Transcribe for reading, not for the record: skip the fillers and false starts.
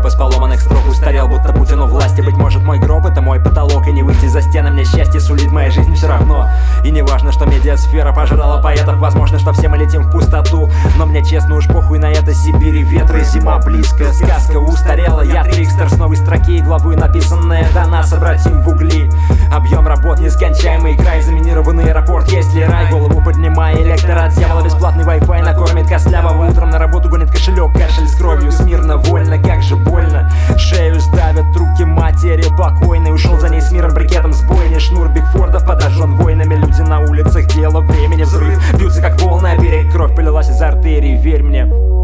из поломанных строк устарел, будто Путину власти. Быть может, мой гроб — это мой потолок, и не выйти за стены мне счастье сулит моя жизнь все равно. И не важно, что медиасфера пожрала поэтов, возможно, что все мы летим в пустоту, но мне честно уж похуй на это. Сибирь и ветры, зима близкая, сказка устарела. Я трикстер с новой строки и главы, написанные до нас, обратим в угли. Объем работ нескончаемый, край заминированный аэропорт. Есть ли рай? Голову поднимай, электорат дьявола. Бесплатный Wi-Fi накормит костлявого, утром на работу гонит кошелек, кашель с кровью. Смирно, вольно, как же больно. Шею сдавят руки матери покойной. Ушел за ней с миром, брикетом с бойни. Шнур Бигфордов подожжен войнами. Люди на улицах, дело времени, взрыв. Бьются как волны о берег, кровь полилась из артерий, верь мне.